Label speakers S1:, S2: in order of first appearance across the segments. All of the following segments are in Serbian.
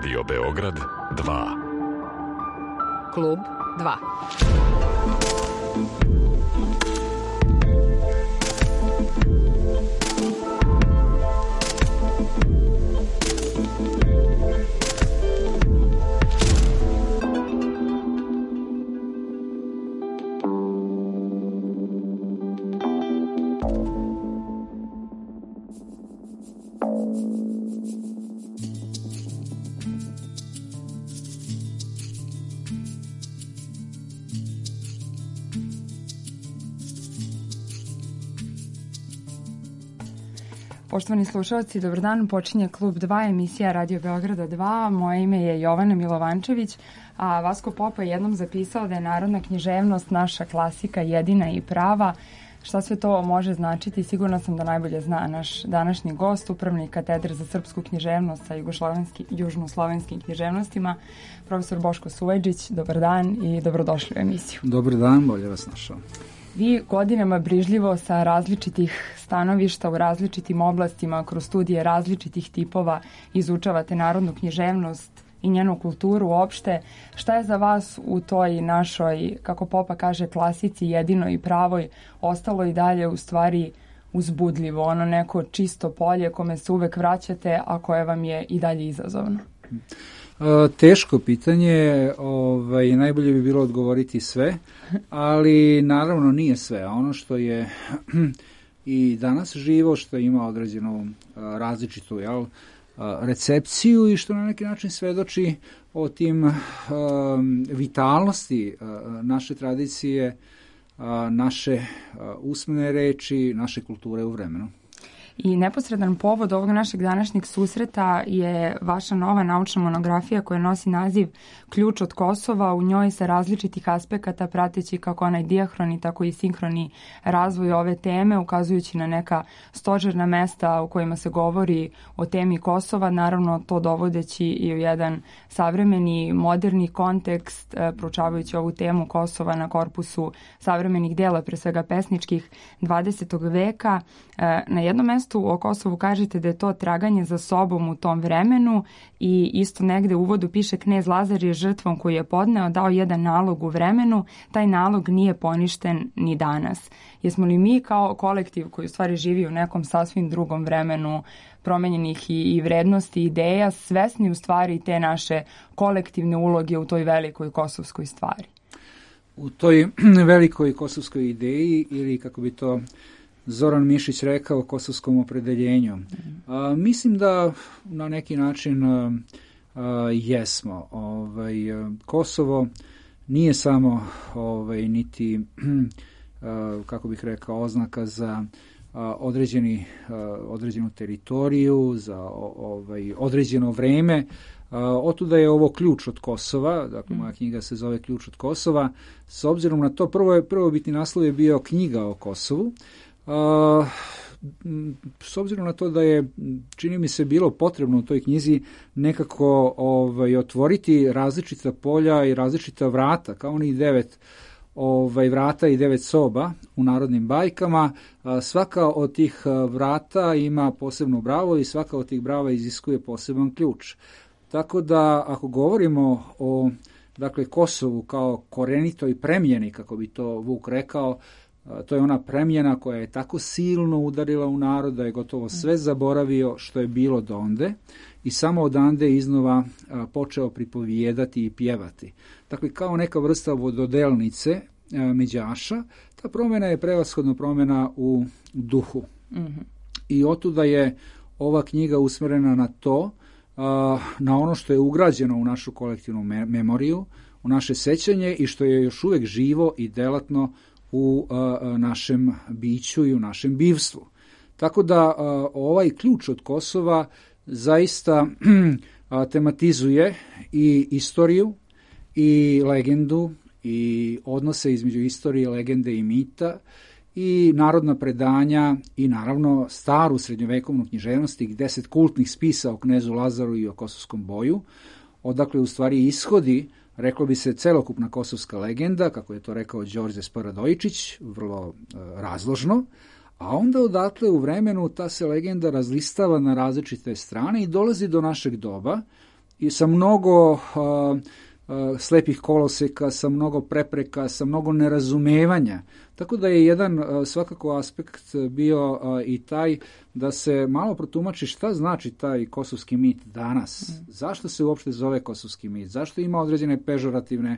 S1: Radio Beograd 2.
S2: Klub 2. Poštovani slušalci, dobar dan. Počinje Klub 2, emisija Radio Beograda 2. Moje ime je Jovana Milovančević, a Vasko Popa je jednom zapisao da je narodna književnost naša klasika jedina i prava. Šta sve to može značiti, sigurno sam da najbolje zna naš današnji gost, upravnik katedre za srpsku književnost sa južnoslovenskim književnostima, profesor Boško Suvajdžić. Dobar dan i dobrodošli u emisiju.
S3: Dobar dan, bolje vas našao.
S2: Vi godinama brižljivo sa različitih stanovišta u različitim oblastima, kroz studije različitih tipova izučavate narodnu književnost i njenu kulturu uopšte. Šta je za vas u toj našoj, kako Popa kaže, klasici jedinoj i pravoj ostalo i dalje u stvari uzbudljivo, ono neko čisto polje kome se uvek vraćate, a koje vam je i dalje izazovno?
S3: Teško pitanje, najbolje bi bilo odgovoriti sve, ali naravno nije sve. Ono što je i danas živo, što ima određenu različitu recepciju i što na neki način svedoči o tim vitalnosti naše tradicije, naše usmene reči, naše kulture u vremenu.
S2: I neposredan povod ovog našeg današnjeg susreta je vaša nova naučna monografija koja nosi naziv Ključ od Kosova. U njoj sa različitih aspekata, prateći kako onaj dijahroni, tako i sinhroni razvoj ove teme, ukazujući na neka stožerna mesta u kojima se govori o temi Kosova, naravno to dovodeći i u jedan savremeni, moderni kontekst, proučavajući ovu temu Kosova na korpusu savremenih dela, pre svega pesničkih 20. veka. Na jednom mestu o Kosovu kažete da je to traganje za sobom u tom vremenu i isto negde u uvodu piše knez Lazar je žrtvom koju je podneo dao jedan nalog u vremenu, taj nalog nije poništen ni danas. Jesmo li mi kao kolektiv koji u stvari živi u nekom sasvim drugom vremenu promenjenih i vrednosti, ideja, svesni u stvari te naše kolektivne uloge u toj velikoj kosovskoj stvari?
S3: U toj velikoj kosovskoj ideji, ili kako bi to Zoran Mišić rekao, o kosovskom opredeljenju. Mislim da na neki način jesmo. Kosovo nije samo niti, kako bih rekao, oznaka za određenu teritoriju, za određeno vreme. Otuda je ovo Ključ od Kosova, dakle moja knjiga se zove Ključ od Kosova. S obzirom na to, prvobitni naslov je bio knjiga o Kosovu. S obzirom na to da je, čini mi se, bilo potrebno u toj knjizi nekako otvoriti različita polja i različita vrata, kao onih 9 vrata i 9 soba u narodnim bajkama. Svaka od tih vrata ima posebnu bravu i svaka od tih brava iziskuje poseban ključ. Tako da ako govorimo o Kosovu kao korenitoj premjeni, kako bi to Vuk rekao, to je ona premjena koja je tako silno udarila u narod da je gotovo sve zaboravio što je bilo donde i samo odande iznova počeo pripovijedati i pjevati. Dakle, kao neka vrsta vododelnice međaša, ta promjena je prevashodno promjena u duhu. Mm-hmm. I otuda je ova knjiga usmjerena na to, na ono što je ugrađeno u našu kolektivnu memoriju, u naše sećanje i što je još uvijek živo i delatno u našem biću i u našem bivstvu. Tako da ovaj Ključ od Kosova zaista tematizuje i istoriju i legendu i odnose između istorije, legende i mita i narodna predanja i naravno staru srednjovekovnu književnost i 10 kultnih spisa o knezu Lazaru i o kosovskom boju, odakle u stvari ishodi, reklo bi se, celokupna kosovska legenda, kako je to rekao Đorđe Sparadojičić, vrlo razložno, a onda odatle u vremenu ta se legenda razlistava na različite strane i dolazi do našeg doba i sa mnogo slepih koloseka, sa mnogo prepreka, sa mnogo nerazumevanja. Tako da je jedan svakako aspekt bio i taj da se malo protumači šta znači taj kosovski mit danas. Zašto se uopšte zove kosovski mit? Zašto ima određene pežorativne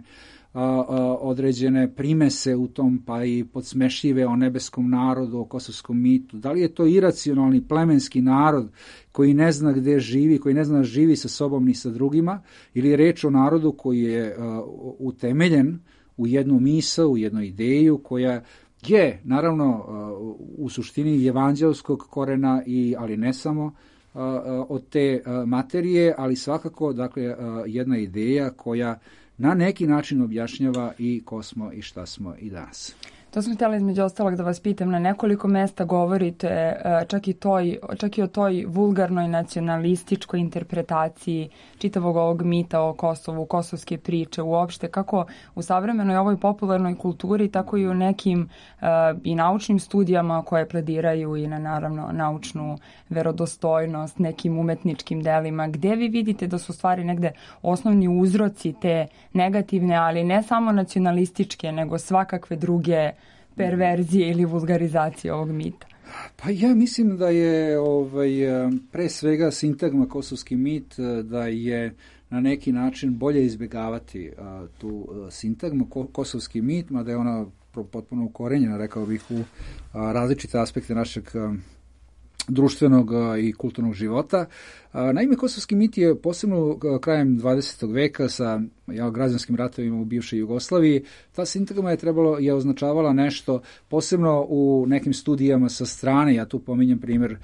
S3: određene primese u tom, pa i podsmešljive o nebeskom narodu, o kosovskom mitu. Da li je to iracionalni plemenski narod koji ne zna gde živi, koji ne zna živi sa sobom ni sa drugima, ili je reč o narodu koji je utemeljen u jednu misao, u jednu ideju koja je, naravno, u suštini evanđelskog korena, ali ne samo od te materije, ali svakako, dakle, jedna ideja koja na neki način objašnjava i ko smo i šta smo i danas.
S2: To sam htjela između ostalog da vas pitam, na nekoliko mesta govorite čak i o toj vulgarnoj nacionalističkoj interpretaciji čitavog ovog mita o Kosovu, kosovske priče uopšte, kako u savremenoj ovoj popularnoj kulturi, tako i u nekim i naučnim studijama koje plediraju i na naravno naučnu verodostojnost, nekim umetničkim delima. Gde vi vidite da su stvari negde osnovni uzroci te negativne, ali ne samo nacionalističke, nego svakakve druge perverzije ili vulgarizacije ovog mita?
S3: Pa ja mislim da je pre svega sintagma kosovski mit, da je na neki način bolje izbjegavati tu sintagmu kosovski mit, mada je ona potpuno ukorenjena, rekao bih, u različite aspekte našeg društvenog i kulturnog života. Naime, kosovski mit je posebno krajem 20. veka sa građanskim ratovima u bivšoj Jugoslaviji. Ta sintagma je označavala nešto posebno u nekim studijama sa strane. Ja tu pominjem primjer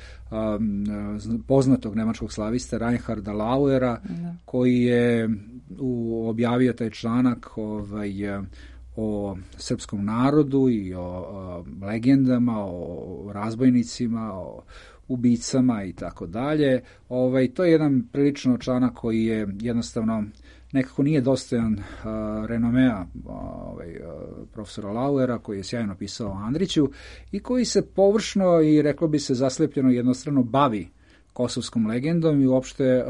S3: poznatog nemačkog slaviste Reinharda Lauera, koji je objavio taj članak o srpskom narodu i o legendama, o razbojnicima, o ubicama i tako dalje. To je jedan prilično članak koji je jednostavno nekako nije dostojan renomea profesora Lauera, koji je sjajno pisao o Andriću i koji se površno i reklo bi se zaslepljeno jednostrano bavi kosovskom legendom i uopšte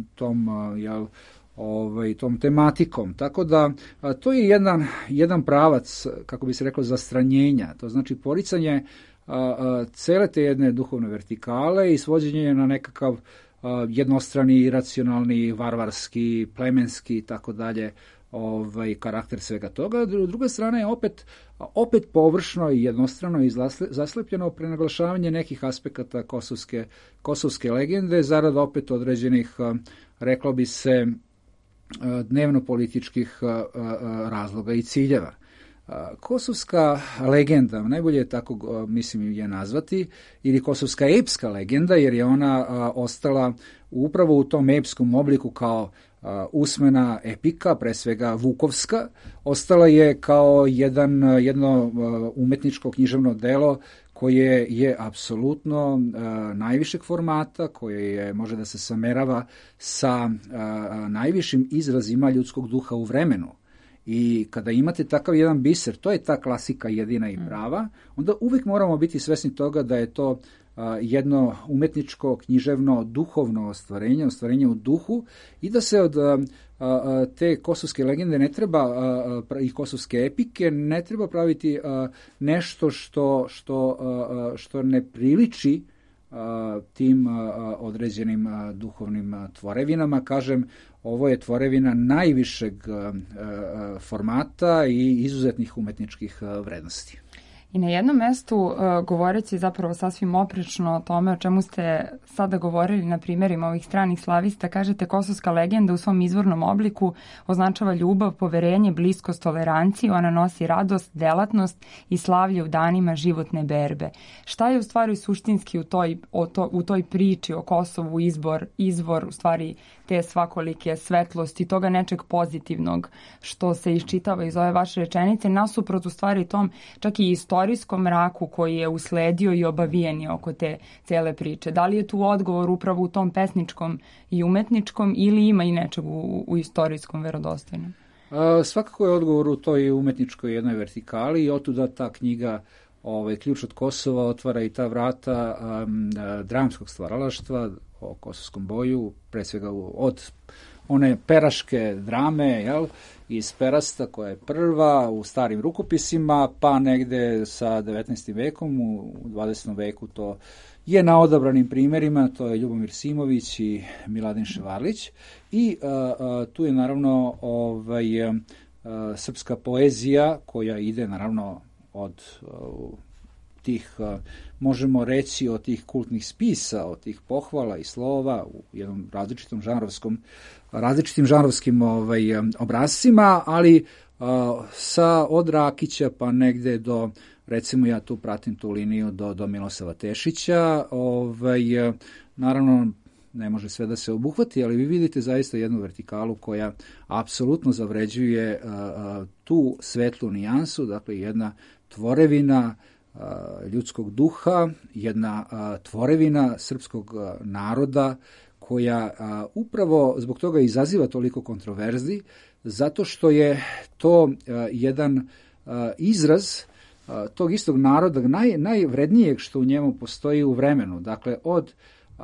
S3: tom tematikom. Tako da to je jedan pravac, kako bi se reklo, zastranjenja. To znači poricanje cele te jedne duhovne vertikale i svođenje na nekakav jednostrani, iracionalni, varvarski, plemenski i tako dalje karakter svega toga. Druga strana je opet površno i jednostrano i zaslepljeno prenaglašavanje nekih aspekata kosovske legende zarad opet određenih, reklo bi se, dnevno-političkih razloga i ciljeva. Kosovska legenda, najbolje je tako mislim je nazvati, ili kosovska epska legenda, jer je ona ostala upravo u tom epskom obliku kao usmena epika, pre svega vukovska, ostala je kao jedno umetničko književno delo koje je apsolutno najvišeg formata, koje može da se samerava sa najvišim izrazima ljudskog duha u vremenu. I kada imate takav jedan biser, to je ta klasika jedina i prava, onda uvijek moramo biti svesni toga da je to jedno umetničko, književno, duhovno ostvarenje u duhu i da se od te kosovske legende ne treba, i kosovske epike, ne treba praviti nešto što ne priliči tim određenim duhovnim tvorevinama. Kažem, ovo je tvorevina najvišeg formata i izuzetnih umetničkih vrednosti.
S2: I na jednom mestu, govoreći zapravo sasvim oprečno o tome o čemu ste sada govorili na primjerima ovih stranih slavista, kažete kosovska legenda u svom izvornom obliku označava ljubav, poverenje, bliskost, toleranciju, ona nosi radost, delatnost i slavlje u danima životne berbe. Šta je u stvari suštinski u toj priči o Kosovu izvor u stvari te svakolike svetlosti, toga nečeg pozitivnog što se iščitava iz ove vaše rečenice, nasuprot u stvari tom čak i istorijskom mraku koji je usledio i obavijen je oko te cele priče. Da li je tu odgovor upravo u tom pesničkom i umetničkom ili ima i nečeg u istorijskom verodostojnom?
S3: Svakako je odgovor u toj umetničkoj jednoj vertikali i otuda ta knjiga Ključ od Kosova otvara i ta vrata dramskog stvaralaštva o kosovskom boju, pre svega od one peraške drame, jel, iz Perasta koja je prva u starim rukopisima, pa negde sa 19. vekom, u 20. veku to je na odabranim primjerima, to je Ljubomir Simović i Miladin Ševarlić. I tu je naravno srpska poezija koja ide naravno od tih, možemo reći, od tih kultnih spisa, od tih pohvala i slova u jednom različitim žanrovskim obrascima, ali od Rakića pa negde do, recimo ja tu pratim tu liniju do Milosava Tešića, naravno ne može sve da se obuhvati, ali vi vidite zaista jednu vertikalu koja apsolutno zavređuje tu svetlu nijansu, dakle jedna tvorevina ljudskog duha, jedna tvorevina srpskog naroda koja upravo zbog toga izaziva toliko kontroverzi, zato što je to jedan izraz tog istog naroda, najvrednijeg što u njemu postoji u vremenu, dakle od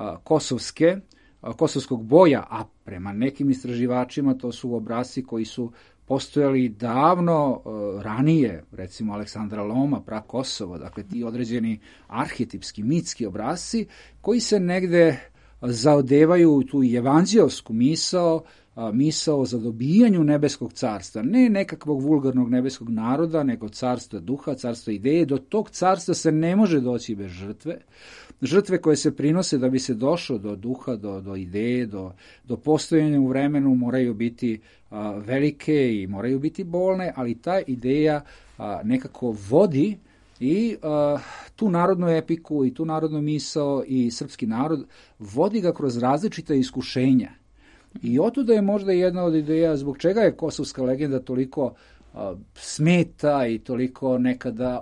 S3: kosovskog boja, a prema nekim istraživačima to su obrasci koji su postojali davno ranije, recimo Aleksandra Loma, Prakosovo, dakle ti određeni arhetipski, mitski obrasci koji se negde zaodevaju u tu evanđeosku misao o zadobijanju nebeskog carstva. Ne nekakvog vulgarnog nebeskog naroda, nego carstva duha, carstva ideje. Do tog carstva se ne može doći bez žrtve. Žrtve koje se prinose da bi se došlo do duha, do ideje, do postojanja u vremenu moraju biti velike i moraju biti bolne, ali ta ideja nekako vodi i tu narodnu epiku i tu narodnu misao i srpski narod vodi ga kroz različita iskušenja. I otuda je možda jedna od ideja zbog čega je kosovska legenda toliko smeta i toliko nekada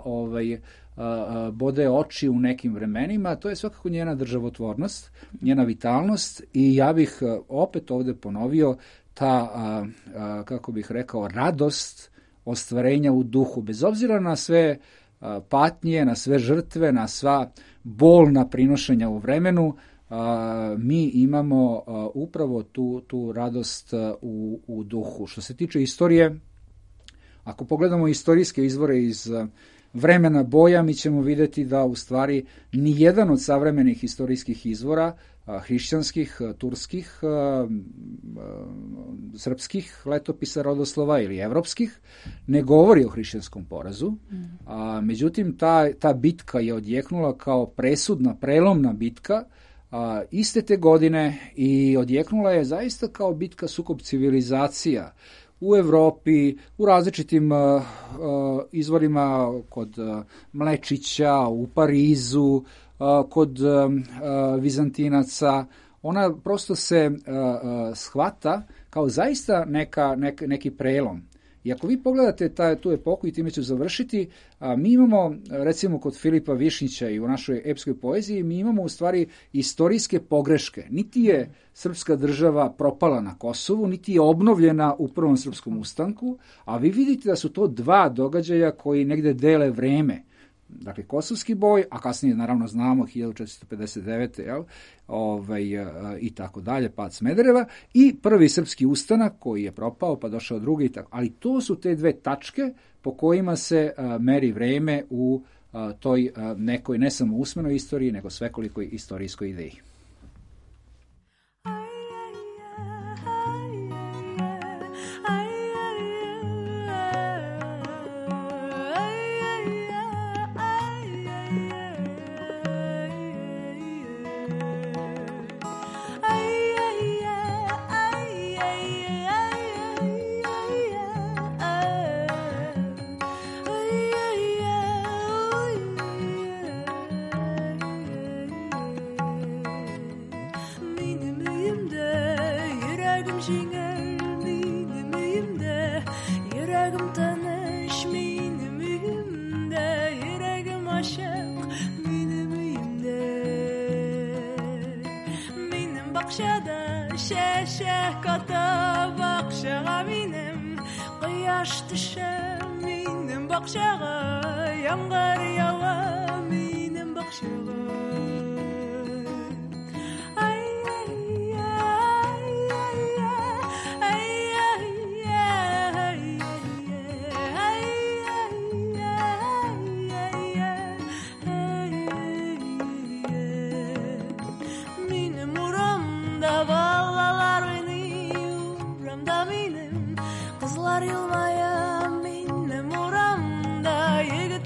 S3: bode oči u nekim vremenima, to je svakako njena državotvornost, njena vitalnost i ja bih opet ovde ponovio ta, kako bih rekao, radost ostvarenja u duhu, bez obzira na sve patnje, na sve žrtve, na sva bolna prinošenja u vremenu, mi imamo upravo tu radost u duhu. Što se tiče istorije, ako pogledamo istorijske izvore iz vremena boja, mi ćemo vidjeti da u stvari nijedan od savremenih istorijskih izvora, hrišćanskih, turskih, srpskih letopisa rodoslova ili evropskih, ne govori o hrišćanskom porazu. Međutim, ta bitka je odjeknula kao presudna, prelomna bitka iste te godine i odjeknula je zaista kao bitka sukob civilizacija u Evropi, u različitim izvorima kod Mlečića, u Parizu, kod Vizantinaca. Ona prosto se shvata kao zaista neki prelom. I ako vi pogledate tu epohu, i time ću završiti, mi imamo, recimo kod Filipa Višnjića i u našoj epskoj poeziji, mi imamo u stvari istorijske pogreške. Niti je srpska država propala na Kosovu, niti je obnovljena u prvom srpskom ustanku, a vi vidite da su to dva događaja koji negde dele vreme. Dakle, kosovski boj, a kasnije naravno znamo 1459. Jel? I tako dalje, pad Smedereva, i prvi srpski ustanak koji je propao, pa došao drugi i tako. Ali to su te dve tačke po kojima se meri vreme u toj nekoj ne samo usmenoj istoriji, nego svekolikoj istorijskoj ideji.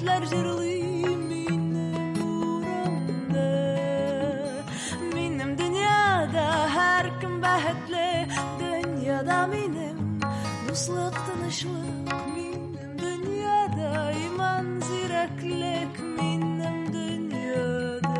S4: behetler jırlı minim dünyada her kim behetli dünyada minim dostluk tanışlık minim dünyada iman ziraklik minim dünyada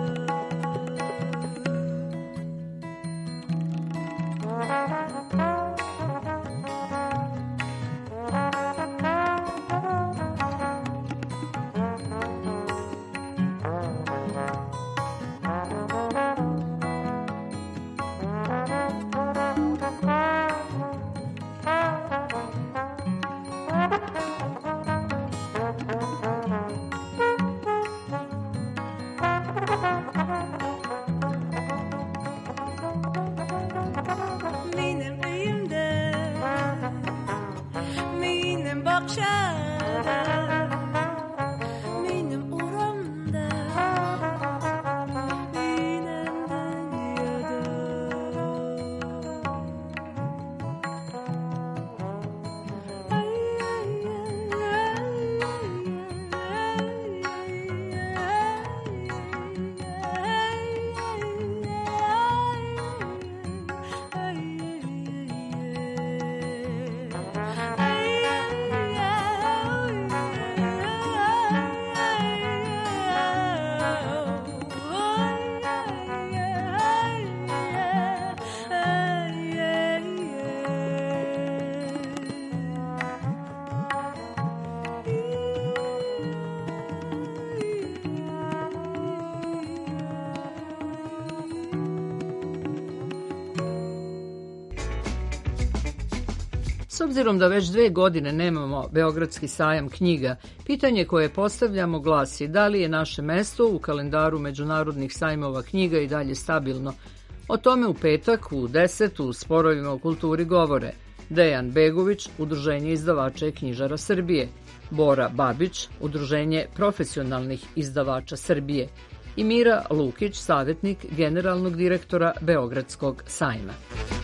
S5: S obzirom da već 2 godine nemamo Beogradski sajam knjiga, pitanje koje postavljamo glasi da li je naše mesto u kalendaru međunarodnih sajmova knjiga i dalje stabilno. O tome u petak u 10 u Sporovima o kulturi govore Dejan Begović, Udruženje izdavača i knjižara Srbije, Bora Babić, Udruženje profesionalnih izdavača Srbije i Mira Lukić, savjetnik generalnog direktora Beogradskog sajma.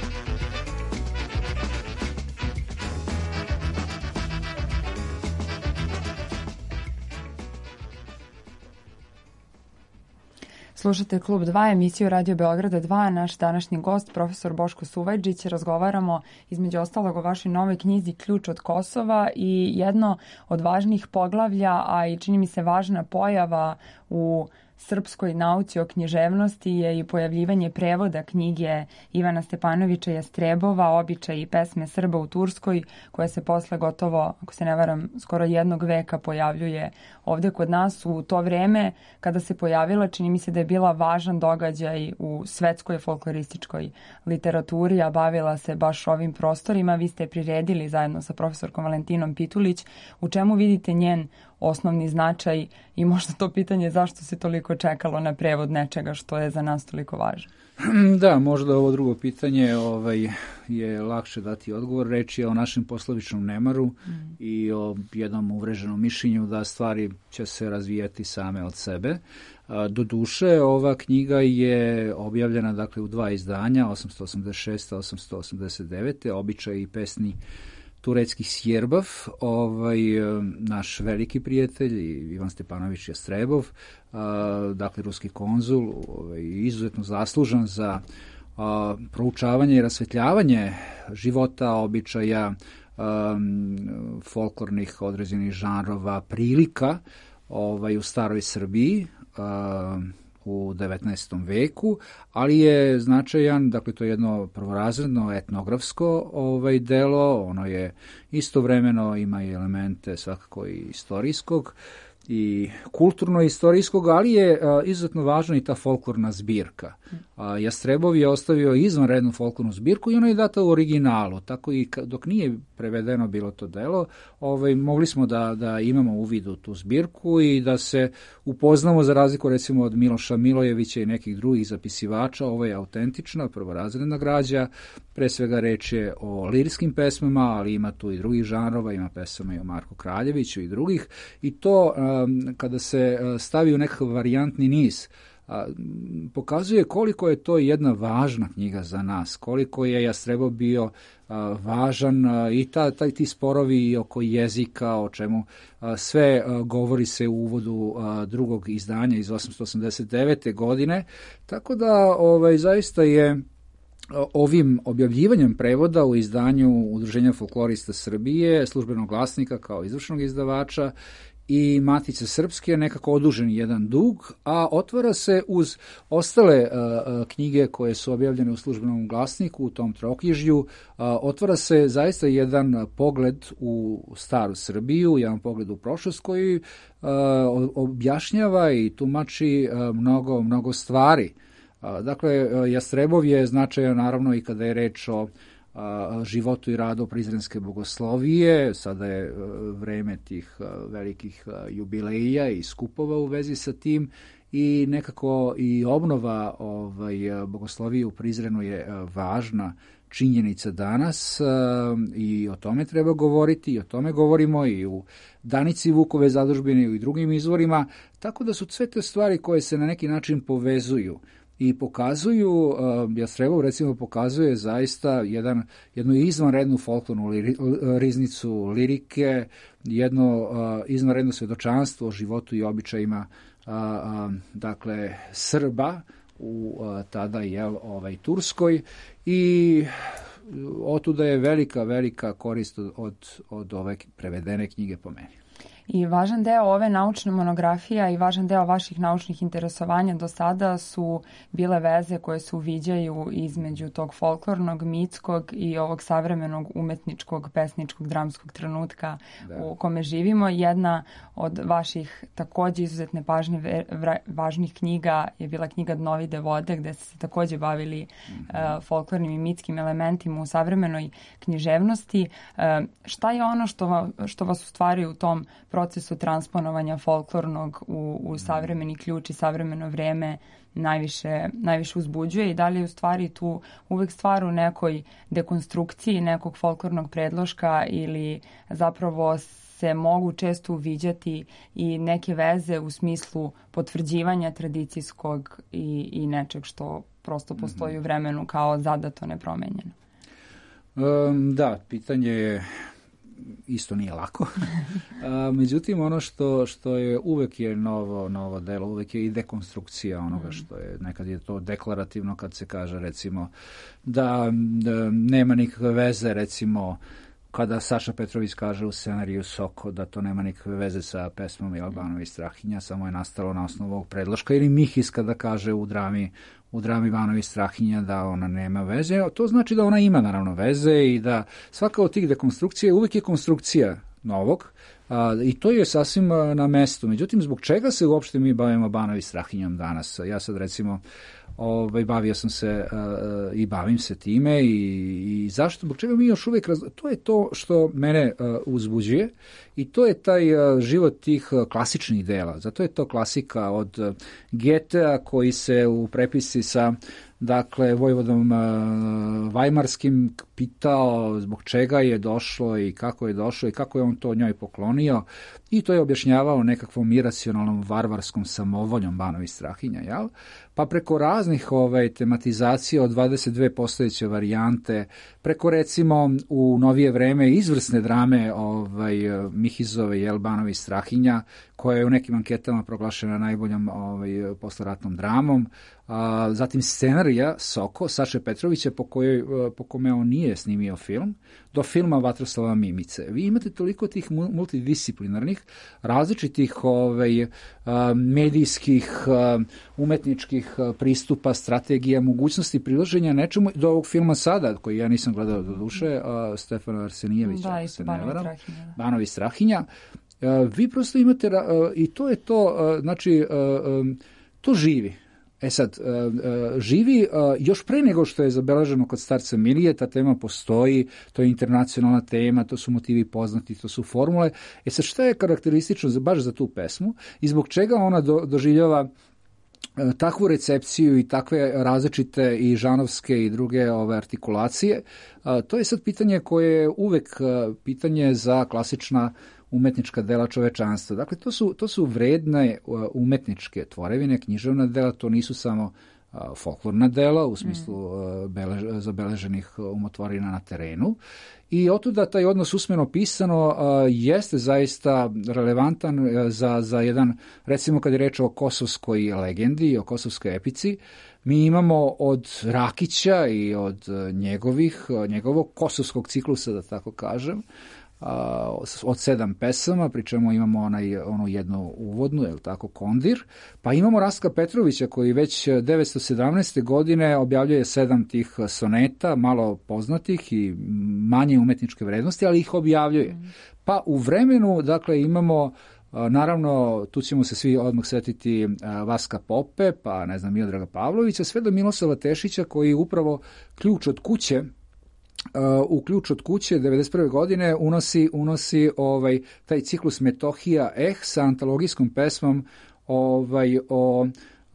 S2: Slušate Klub 2, emisiju Radio Beograda 2. Naš današnji gost, profesor Boško Suvajđić. Razgovaramo između ostalog o vašoj novoj knjizi Ključ od Kosova i jedno od važnijih poglavlja, a i čini mi se važna pojava u srpskoj nauci o književnosti je i pojavljivanje prevoda knjige Ivana Stepanovića Jastrebova, Običaji i pesme Srba u Turskoj, koja se posle gotovo, ako se ne varam, skoro 1 veka pojavljuje ovde kod nas. U to vreme kada se pojavila, čini mi se da je bila važan događaj u svetskoj folklorističkoj literaturi, a bavila se baš ovim prostorima. Vi ste priredili zajedno sa profesorkom Valentinom Pitulić. U čemu vidite njen osnovni značaj i možda to pitanje zašto se toliko čekalo na prevod nečega što je za nas toliko važno?
S3: Da, možda ovo drugo pitanje je lakše dati odgovor. Reč je o našem poslovičnom nemaru i o jednom uvreženom mišljenju da stvari će se razvijati same od sebe. Doduše, ova knjiga je objavljena dakle u 2 izdanja, 886. 889. Običaji i pesmi tureckih Sjerbav, naš veliki prijatelj Ivan Stepanović Jastrebov, dakle ruski konzul, izuzetno zaslužan za proučavanje i rasvetljavanje života, običaja, folklornih određenih žanrova, prilika u staroj Srbiji u 19. veku, ali je značajan, dakle to je jedno prvorazredno etnografsko delo, ono je istovremeno ima i elemente svakako i istorijskog i kulturno-istorijskog, ali je izuzetno važna i ta folklorna zbirka. Jastrebov je ostavio izvanrednu folklornu zbirku i ona je data u originalu, tako i dok nije prevedeno bilo to delo, mogli smo da imamo uvid u tu zbirku i da se upoznamo, za razliku recimo od Miloša Milojevića i nekih drugih zapisivača. Ovo je autentična, prvorazredna građa, pre svega reč je o lirijskim pesmama, ali ima tu i drugih žanrova, ima pesama i o Marku Kraljeviću i drugih, i to kada se stavi u nekakav varijantni niz pokazuje koliko je to jedna važna knjiga za nas, koliko je Jastrebo bio važan i ti sporovi oko jezika, o čemu sve govori se u uvodu drugog izdanja iz 889. godine, tako da zaista je ovim objavljivanjem prevoda u izdanju Udruženja folklorista Srbije, Službenog glasnika kao izvršnog izdavača i Matice Srpske nekako odužen jedan dug, a otvara se uz ostale knjige koje su objavljene u Službenom glasniku u tom troknjižju, otvara se zaista jedan pogled u staru Srbiju, jedan pogled u prošlost koji objašnjava i tumači mnogo stvari. Dakle, Jastrebov je značajan naravno i kada je reč o životu i radu Prizrenske bogoslovije. Sada je vreme tih velikih jubileja i skupova u vezi sa tim i nekako i obnova bogoslovije u Prizrenu je važna činjenica danas i o tome treba govoriti i o tome govorimo i u Danici Vukove zadužbine i u drugim izvorima, tako da su sve te stvari koje se na neki način povezuju i pokazuju, Jastrebov recimo pokazuje zaista jednu izvanrednu folklornu riznicu lirike, jedno izvanredno svjedočanstvo o životu i običajima dakle Srba u tada Turskoj i otuda je velika korist od ove prevedene knjige po meni.
S2: I važan deo ove naučne monografije i važan deo vaših naučnih interesovanja do sada su bile veze koje se uviđaju između tog folklornog, mitskog i ovog savremenog umetničkog, pesničkog, dramskog trenutka u kome živimo. Jedna od vaših takođe izuzetne važnih knjiga je bila knjiga Dnovide vode, gde ste se takođe bavili folklornim i mitskim elementima u savremenoj književnosti. Šta je ono što vas u stvari u tom procesu transponovanja folklornog u savremeni ključ i savremeno vreme najviše uzbuđuje i da li je u stvari tu uvek stvar u nekoj dekonstrukciji nekog folklornog predloška ili zapravo se mogu često uviđati i neke veze u smislu potvrđivanja tradicijskog i nečeg što prosto postoji u vremenu kao zadato nepromenjeno?
S3: Da, pitanje je isto nije lako. Međutim, ono što je uvek je novo delo, uvek je i dekonstrukcija onoga što je, nekad je to deklarativno kad se kaže recimo da nema nikakve veze, recimo kada Saša Petrović kaže u scenariju Soko da to nema nikakve veze sa pesmom Ilbanova i Strahinja, samo je nastalo na osnovu ovog predloška, ili Mihis kada kaže u drami Ivanovi Strahinja da ona nema veze, to znači da ona ima naravno veze i da svaka od tih dekonstrukcija uvijek je konstrukcija novog i to je sasvim na mestu. Međutim, zbog čega se uopšte mi bavimo Banovi Strahinjom danas? Ja sad recimo bavio sam se i bavim se time i zašto, zbog čega mi još uvijek to je to što mene uzbuđuje i to je taj život tih klasičnih dela. Zato je to klasika od Goethea koji se u prepisci sa vojvodom Vajmarskim pitao zbog čega je došlo i kako je on to njoj poklonio i to je objašnjavao nekakvom iracionalnom varvarskom samovoljom Banovi Strahinja, jel? Pa preko raznih tematizacija od 22 postojeće varijante, preko recimo u novije vreme izvrsne drame Mihizove Banovi Strahinja, koja je u nekim anketama proglašena najboljom posleratnom dramom, zatim scenarija Soko, Saše Petrovića, po kome on nije snimio film, do filma Vatroslava Mimice. Vi imate toliko tih multidisciplinarnih, različitih medijskih, umetničkih pristupa, strategija, mogućnosti priloženja nečemu do ovog filma sada, koji ja nisam gledao do duše, Stefana Arsenijevića, ako se ne varam, Banovi Strahinja. Vi prosto imate, i to je to, znači, to živi. Sad, živi još pre nego što je zabeleženo kod starca Milije, ta tema postoji, to je internacionalna tema, to su motivi poznati, to su formule. Sad, šta je karakteristično baš za tu pesmu i zbog čega ona doživljava takvu recepciju i takve različite i žanovske i druge artikulacije? To je sad pitanje koje je uvek pitanje za klasična umetnička dela čovečanstva. Dakle, to su vredne umetničke tvorevine, književna dela, to nisu samo folklorna dela u smislu zabeleženih umotvorina na terenu. I otuda taj odnos usmeno-pisano jeste zaista relevantan za jedan, recimo kad je reč o kosovskoj legendi, o kosovskoj epici, mi imamo od Rakića i od njegovog kosovskog ciklusa, da tako kažem, od 7 pesama, pri čemu imamo onu jednu uvodnu, je li tako, Kondir, pa imamo Rastka Petrovića koji već 917. godine objavljuje 7 tih soneta, malo poznatih i manje umetničke vrednosti, ali ih objavljuje. Pa u vremenu, dakle, imamo, naravno, tu ćemo se svi odmah setiti Vaska Pope, pa ne znam, Miodraga Pavlovića, sve do Miloslava Tešića koji upravo Ključ od kuće, u Ključ od kuće 1991. godine unosi taj ciklus Metohija sa antologijskom pesmom o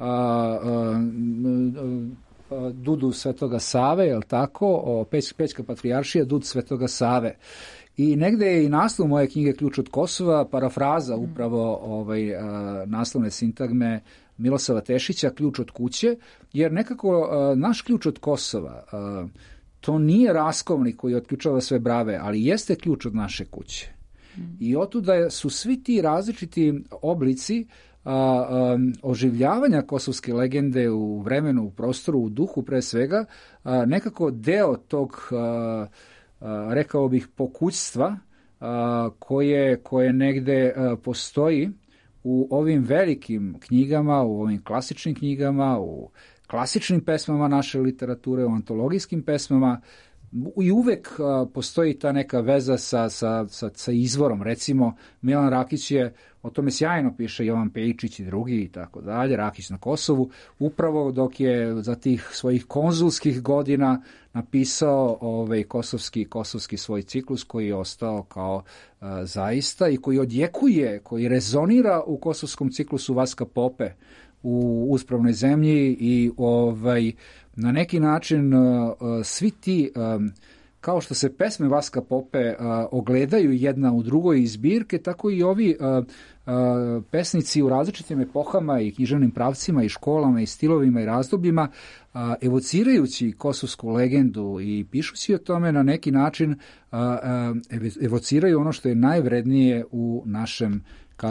S3: Dudu Svetoga Save, je li tako, o Pećka patrijaršija, Dud Svetoga Save. I negde je i naslov moje knjige Ključ od Kosova parafraza upravo naslovne sintagme Miloslava Tešića, Ključ od kuće, jer nekako naš ključ od Kosova, to nije raskovnik koji otključava sve brave, ali jeste ključ od naše kuće. I otuda su svi ti različiti oblici oživljavanja kosovske legende u vremenu, u prostoru, u duhu pre svega, nekako deo tog, rekao bih, pokućstva koje negde postoji u ovim velikim knjigama, u ovim klasičnim knjigama, u klasičnim pesmama naše literature, u antologijskim pesmama, i uvek postoji ta neka veza sa izvorom. Recimo, Milan Rakić je, o tome sjajno piše Jovan Pejičić i drugi i tako dalje, Rakić na Kosovu, upravo dok je za tih svojih konzulskih godina napisao kosovski svoj ciklus koji je ostao kao zaista i koji odjekuje, koji rezonira u kosovskom ciklusu Vaska Pope u Uspravnoj zemlji i na neki način svi ti, kao što se pesme Vaska Pope ogledaju jedna u drugoj iz zbirke, tako i ovi pesnici u različitim epohama i književnim pravcima i školama i stilovima i razdobljima, evocirajući kosovsku legendu i pišući o tome na neki način evociraju ono što je najvrednije u našem,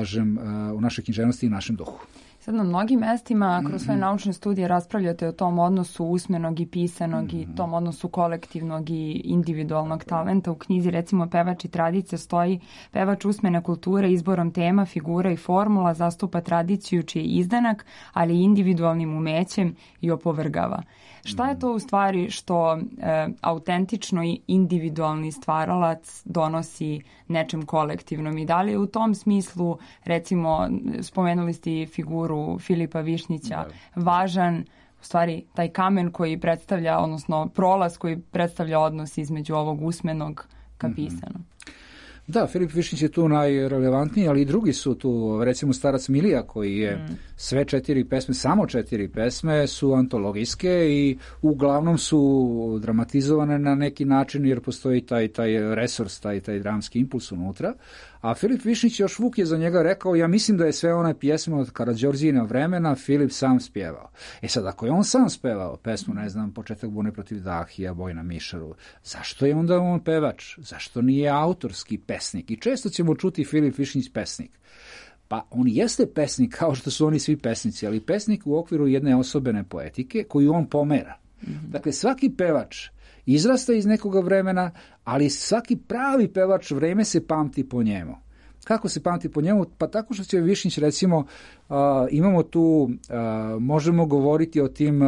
S3: u našoj književnosti i našem duhu.
S2: Sad na mnogim mestima kroz svoje naučne studije raspravljate o tom odnosu usmenog i pisanog i tom odnosu kolektivnog i individualnog talenta. U knjizi recimo Pevač i tradicija stoji: pevač usmene kulture izborom tema, figura i formula zastupa tradiciju čiji je izdanak, ali i individualnim umećem i opovrgava. Šta je to u stvari što autentično i individualni stvaralac donosi nečem kolektivnom i da li je u tom smislu, recimo, spomenuli ste figuru Filipa Višnjića, važan u stvari taj kamen koji predstavlja, odnosno prolaz koji predstavlja odnos između ovog usmenog ka pisanom?
S3: Da, Filip Višnjić je tu najrelevantniji, ali i drugi su tu, recimo Starac Milija koji je sve 4 pesme, samo 4 pesme su antologijske i uglavnom su dramatizovane na neki način jer postoji taj resurs, taj dramski impuls unutra. A Filip Višnjić, još Vuk je za njega rekao, ja mislim da je sve one pjesme od Karađorđijina vremena Filip sam spjevao. E sad, ako je on sam spevao pesmu, ne znam, Početak bune protiv Dahija, Boj na Mišaru, zašto je onda on pevač? Zašto nije autorski pesnik? I često ćemo čuti Filip Višnjić pesnik. Pa on jeste pesnik kao što su oni svi pesnici, ali pesnik u okviru jedne osobene poetike koju on pomera. Dakle, svaki pevač izrasta iz nekoga vremena, ali svaki pravi pevač vreme se pamti po njemu. Kako se pamti po njemu? Pa tako što će Višnjić, recimo, imamo tu, možemo govoriti o tim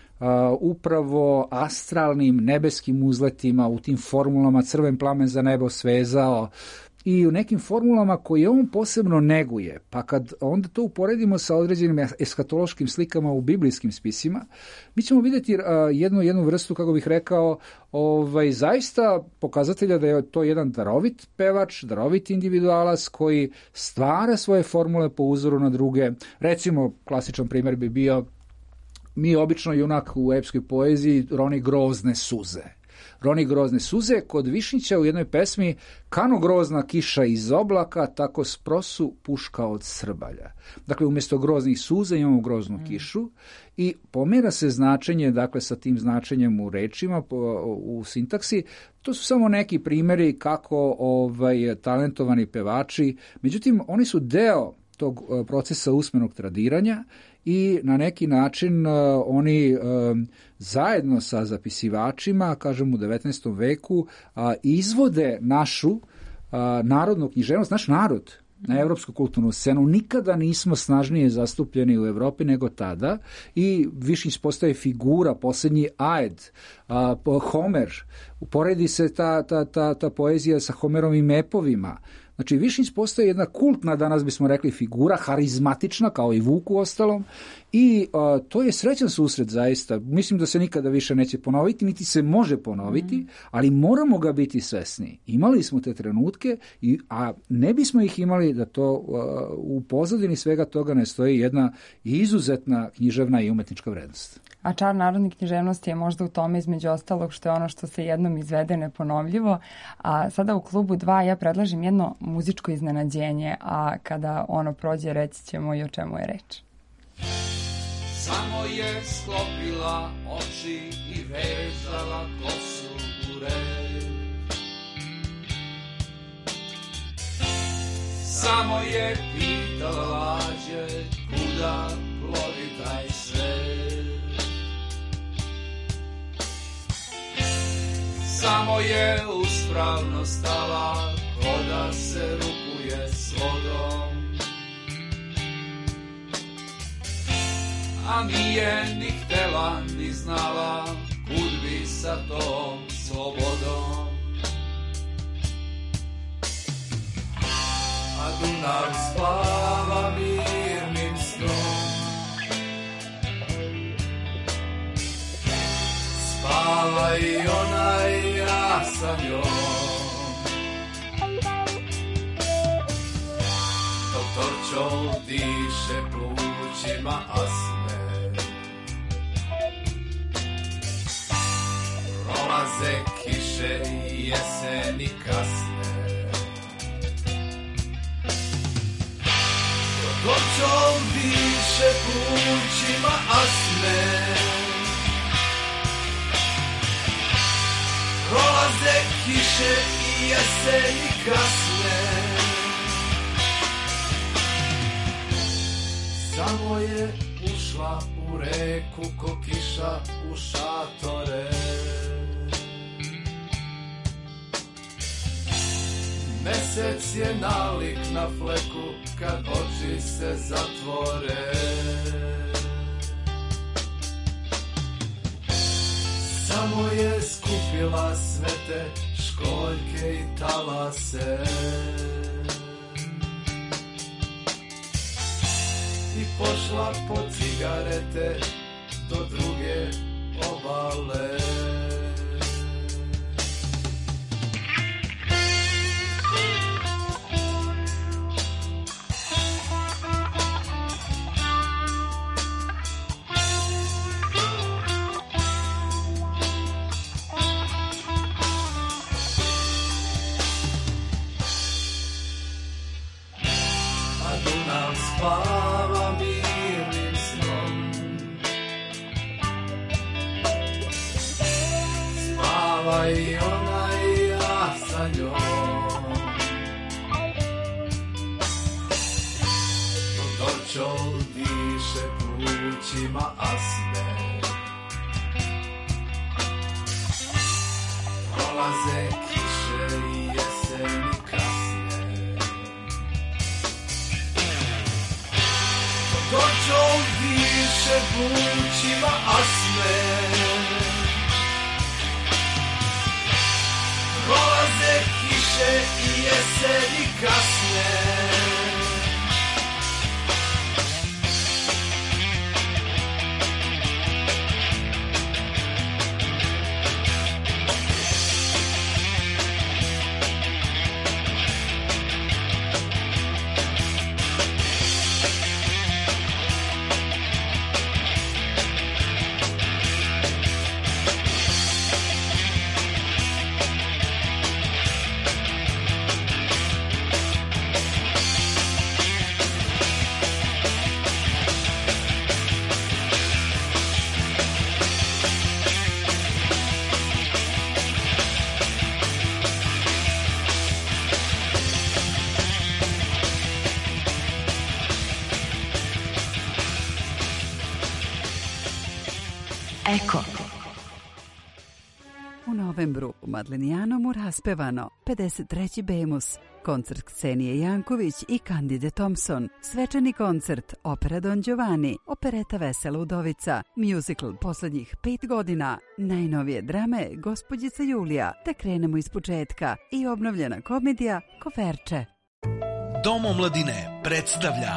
S3: upravo astralnim nebeskim uzletima, u tim formulama Crven plamen za nebo svezao, i u nekim formulama koje on posebno neguje, pa kad onda to uporedimo sa određenim eskatološkim slikama u biblijskim spisima, mi ćemo vidjeti jednu vrstu, kako bih rekao, zaista pokazatelja da je to jedan darovit pevač, darovit individualac koji stvara svoje formule po uzoru na druge. Recimo, klasičan primjer bi bio, mi obično junak u epskoj poeziji roni grozne suze. Roni grozne suze, kod Višnjića u jednoj pesmi kano grozna kiša iz oblaka, tako sprosu puška od srbalja. Dakle, umjesto groznih suza imamo groznu kišu i pomjera se značenje, dakle, sa tim značenjem u rečima, u sintaksi. To su samo neki primjeri kako talentovani pevači, međutim, oni su deo tog procesa usmenog tradiranja i na neki način oni zajedno sa zapisivačima, kažem u 19. veku, izvode našu narodnu književnost, naš narod na evropsku kulturnu scenu. Nikada nismo snažnije zastupljeni u Evropi nego tada i Višnjić postaje figura, posljednji Aed, Homer, uporedi se ta poezija sa Homerovim epovima. Znači, Višnjić postaje jedna kultna, danas bismo rekli, figura, harizmatična, kao i Vuk u ostalom, i to je srećan susret zaista. Mislim da se nikada više neće ponoviti, niti se može ponoviti, ali moramo ga biti svesni. Imali smo te trenutke, a ne bismo ih imali da to u pozadini svega toga ne stoji jedna izuzetna književna i umetnička vrednost.
S2: A čar narodne književnosti je možda u tome, između ostalog, što je ono što se jednom izvede neponovljivo. A sada u klubu 2 ja predlažem jedno muzičko iznenađenje, a kada ono prođe reći ćemo i o čemu je reč.
S6: Samo je sklopila oči i vezala kosu u red. Samo je pitala lađe kuda plovi taj svet. Samo je uspravno stala ko da se rukuje s vodom. A nije ni htela ni znala kud bi sa tom slobodom. A Dunav spava mirnim snom. Spava i ona i ja sa njom. Doktor Čol diše plućima asme. Prolaze kiše i jeseni kasne. Doktor Čol diše plućima asme. Prolaze kiše i jeseni kasne. Samo je ušla u reku ko kiša u šatore. Mesec je nalik na fleku kad oči se zatvore. Samo je skupila sve te školjke i talase. I pošla po cigarete do druge obale. A Dunav spava mirnim snom. Spava i ona i ja sa njom. Doktor Čol diše plućima asme. Prolaze kiše i jeseni kasne. Doktor Čol diše plućima asme. Prolaze kiše i jeseni kasne.
S7: Eko.
S8: U novembru u Madlenijanom raspevano 53. Bemus, koncert Ksenije Janković i Candide Thompson, svečani koncert Opera Don Giovanni, opereta Vesela udovica, musical poslednjih 5 godina, najnovije drame Gospođica Julija, te krenemo iz početka i obnovljena komedija Koferče.
S9: Dom omladine predstavlja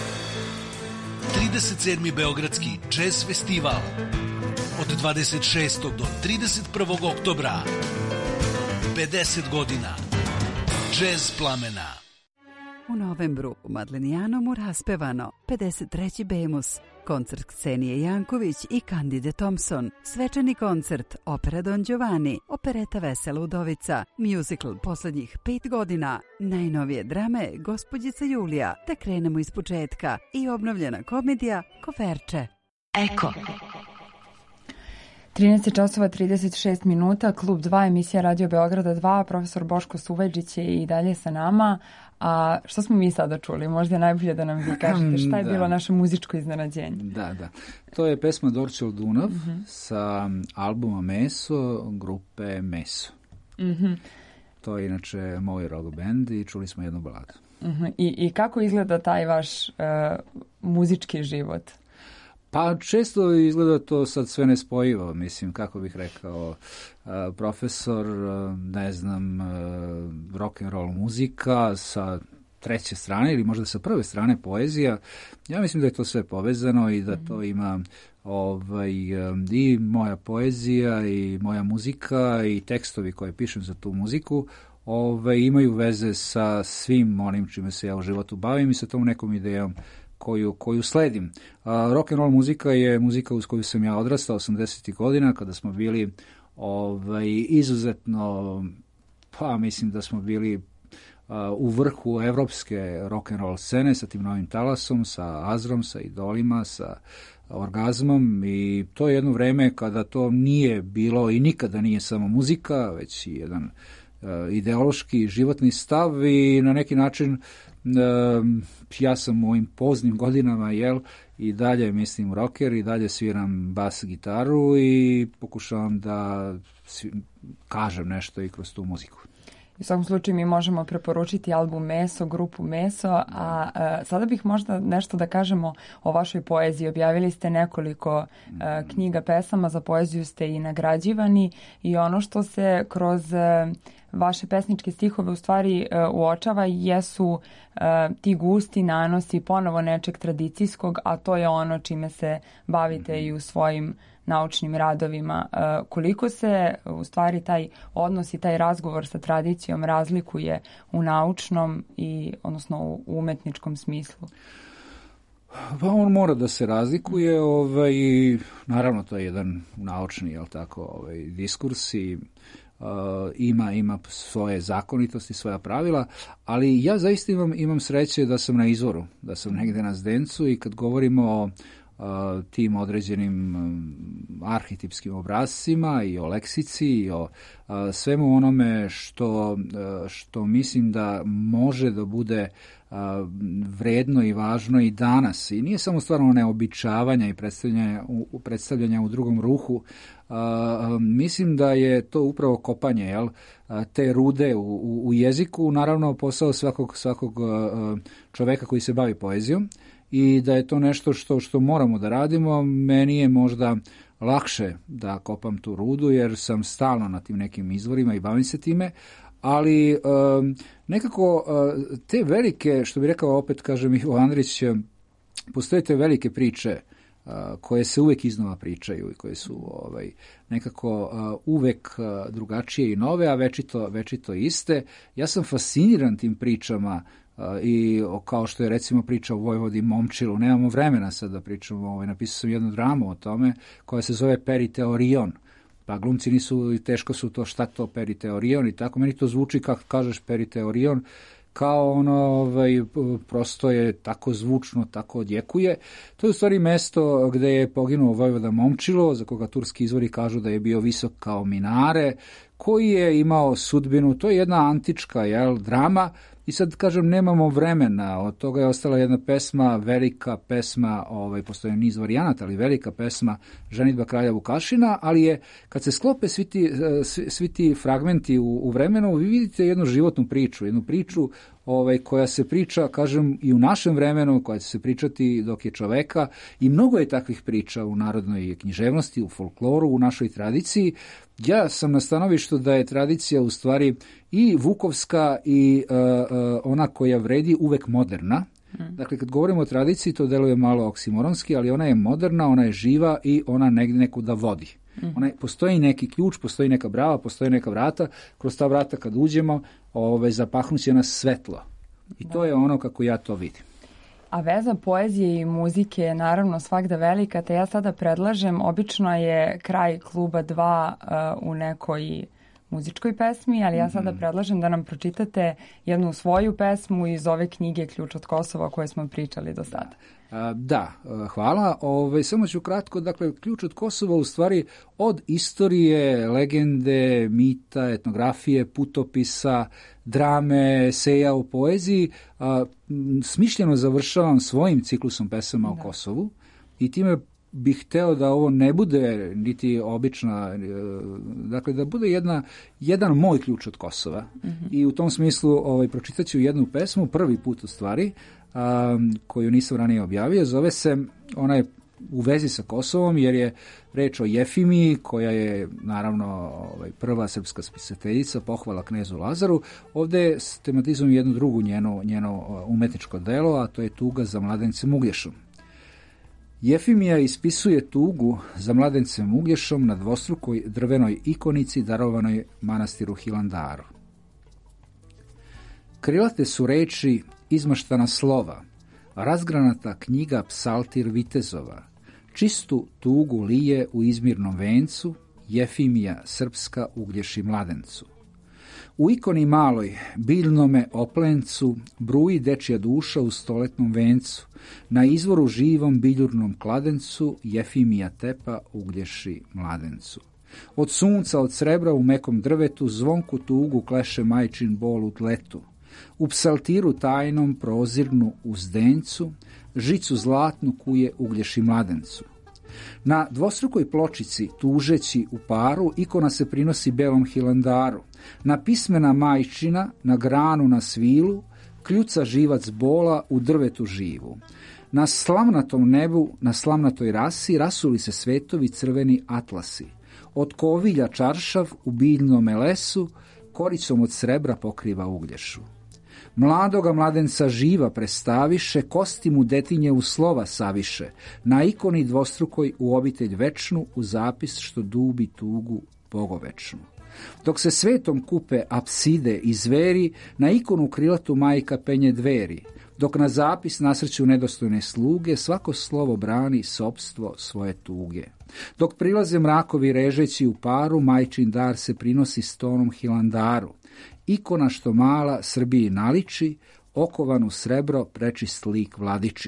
S9: 37. Beogradski jazz festival od 26. do 31. oktobra. 50 godina Jazz plamena.
S8: U novembru u Madlenijanom raspevano 53. Bemus, koncert Ksenije Janković i Candide Thompson, svečani koncert Opera Don Giovanni, opereta Vesela udovica, musical poslednjih 5 godina, najnovije drame Gospođica Julija, te krenemo iz početka i obnovljena komedija Koferče.
S7: Eko.
S2: 13 časova 36 minuta, Klub 2, emisija Radio Beograda 2, profesor Boško Suvajdžić je i dalje sa nama. A što smo mi sada čuli? Možda je najbolje da nam vi kažete šta je bilo naše muzičko iznenađenje.
S3: Da. To je pesma Dorćol Dunav sa albuma Meso, grupe Meso. To je inače moj rock band i čuli smo jednu baladu.
S2: I kako izgleda taj vaš muzički život?
S3: Pa često izgleda to sad sve nespojivo, mislim, kako bih rekao, profesor, ne znam, rock and roll muzika sa treće strane ili možda sa prve strane poezija. Ja mislim da je to sve povezano i da to ima i moja poezija i moja muzika i tekstovi koje pišem za tu muziku imaju veze sa svim onim čime se ja u životu bavim i sa tom nekom idejom koju sledim. Rock and roll muzika je muzika uz koju sam ja odrastao 80. godina, kada smo bili izuzetno, pa mislim da smo bili u vrhu evropske rock and roll scene sa tim novim talasom, sa Azrom, sa Idolima, sa Orgazmom, i to je jedno vreme kada to nije bilo i nikada nije samo muzika, već i jedan ideološki životni stav i na neki način ja sam u ovim poznim godinama i dalje mislim rocker i dalje sviram bas gitaru i pokušavam da kažem nešto i kroz tu muziku.
S2: U svakom slučaju mi možemo preporučiti album Meso, grupu Meso, a sada bih možda nešto da kažemo o vašoj poeziji. Objavili ste nekoliko knjiga pesama, za poeziju ste i nagrađivani i ono što se kroz vaše pesničke stihove u stvari uočava jesu ti gusti nanosi ponovo nečeg tradicijskog, a to je ono čime se bavite i u svojim naučnim radovima. Koliko se u stvari taj odnos i taj razgovor sa tradicijom razlikuje u naučnom i odnosno u umetničkom smislu?
S3: Pa on mora da se razlikuje i naravno to je jedan naučni diskurs i ima svoje zakonitosti, svoja pravila, ali ja zaista imam sreće da sam na izvoru, da sam negde na zdencu i kad govorimo o tim određenim arhetipskim obrascima i o leksici i o svemu onome što mislim da može da bude vredno i važno i danas. I nije samo stvarno neobičavanja i predstavljanja u drugom ruhu. Mislim da je to upravo kopanje te rude u jeziku, naravno posao svakog čoveka koji se bavi poezijom, i da je to nešto što moramo da radimo. Meni je možda lakše da kopam tu rudu jer sam stalno na tim nekim izvorima i bavim se time, ali nekako te velike, što bi rekao opet, kažem Ivo Andrić, postoje te velike priče koje se uvek iznova pričaju i koje su nekako uvek drugačije i nove, a večito iste. Ja sam fasciniran tim pričama i kao što je recimo priča o Vojvodi Momčilu. Nemamo vremena sad da pričamo, napisao sam jednu dramu o tome koja se zove Periteorion. Pa glumci nisu, teško su to, šta to Periteorion i tako. Meni to zvuči kako kažeš Periteorion, kao ono, prosto je tako zvučno, tako odjekuje. To je u stvari mesto gde je poginuo Vojvoda Momčilo, za koga turski izvori kažu da je bio visok kao minare, koji je imao sudbinu. To je jedna antička drama I sad kažem, nemamo vremena, od toga je ostala jedna pesma, velika pesma, postoji niz varijanata, ali velika pesma Ženidba kralja Vukašina, ali je, kad se sklope svi ti fragmenti u vremenu, vi vidite jednu životnu priču koja se priča, kažem, i u našem vremenu, koja će se pričati dok je čoveka, i mnogo je takvih priča u narodnoj književnosti, u folkloru, u našoj tradiciji. Ja sam na stanovištu da je tradicija u stvari i vukovska i ona koja vredi uvek moderna. Dakle, kad govorimo o tradiciji, to deluje malo oksimoronski, ali ona je moderna, ona je živa i ona negdje nekuda vodi. Postoji neki ključ, postoji neka brava, postoji neka vrata, kroz ta vrata kad uđemo, zapahnuće nas svetlo. I to je ono kako ja to vidim.
S2: A veza poezije i muzike je naravno svakda velika, te ja sada predlažem, obično je kraj kluba 2 u nekoj muzičkoj pesmi, ali ja sada predlažem da nam pročitate jednu svoju pesmu iz ove knjige Ključ od Kosova o kojoj smo pričali do sada.
S3: Da, hvala. Samo ću kratko, dakle, Ključ od Kosova u stvari od istorije, legende, mita, etnografije, putopisa, drame, eseja o poeziji, smišljeno završavam svojim ciklusom pesama o Kosovu i time bih hteo da ovo ne bude niti obična, dakle da bude jedan moj ključ od Kosova. I u tom smislu pročitat ću jednu pesmu, prvi put u stvari, koju nisam ranije objavio. Zove se, ona je u vezi sa Kosovom jer je reč o Jefimiji, koja je naravno prva srpska spisateljica, pohvala knezu Lazaru. Ovdje tematizujem jednu drugu njeno umetničko delo, a to je Tuga za mladencem Uglješom. Jefimija ispisuje tugu za mladencem Uglješom na dvostrukoj drvenoj ikonici darovanoj manastiru Hilandaru. Krilate su reči, izmaštana slova, razgranata knjiga psaltir vitezova, čistu tugu lije u izmirnom vencu, Jefimija srpska Uglješi mladencu. U ikoni maloj, biljnome oplencu, bruji dečja duša u stoletnom vencu, na izvoru živom biljurnom kladencu, Jefimija tepa Uglješi mladencu. Od sunca, od srebra u mekom drvetu, zvonku tugu kleše majčin bol u tletu. U psaltiru tajnom prozirnu uzdencu, žicu zlatnu kuje Uglješi mladencu. Na dvostrukoj pločici, tužeći u paru, ikona se prinosi belom Hilandaru. Na pismena majčina, na granu na svilu, kljuca živac bola u drvetu živu. Na slavnatom nebu, na slavnatoj rasi, rasuli se svetovi crveni atlasi. Od kovilja čaršav u biljnome lesu, koricom od srebra pokriva Uglješu. Mladoga mladenca živa prestaviše, kosti mu detinje u slova saviše, na ikoni dvostrukoj u obitelj večnu, u zapis što dubi tugu bogovečnu. Dok se svetom kupe apside i zveri, na ikonu krilatu majka penje dveri, dok na zapis nasrću nedostojne sluge, svako slovo brani sopstvo svoje tuge. Dok prilaze mrakovi režeći u paru, majčin dar se prinosi stonom Hilandaru. Ikona što mala Srbiji naliči, okovan u srebro prečist lik vladičin.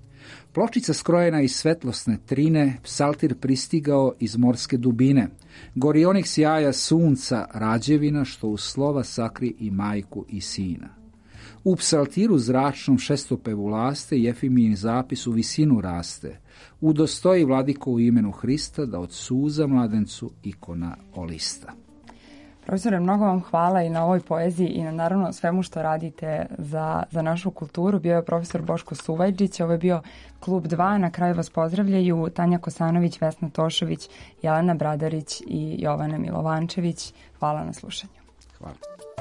S3: Pločica skrojena iz svetlosne trine, psaltir pristigao iz morske dubine, gorionik sjaja sunca rađevina, što u slova sakri i majku i sina. U psaltiru zračnom šestopevu laste, Jefimijin zapis u visinu raste, udostoji vladiko u imenu Hrista, da od suza mladencu ikona olista.
S2: Profesore, mnogo vam hvala i na ovoj poeziji i na naravno svemu što radite za našu kulturu. Bio je profesor Boško Suvajđić, ovo je bio Klub 2. Na kraju vas pozdravljaju Tanja Kosanović, Vesna Tošović, Jelena Bradarić i Jovana Milovančević. Hvala na slušanju.
S3: Hvala.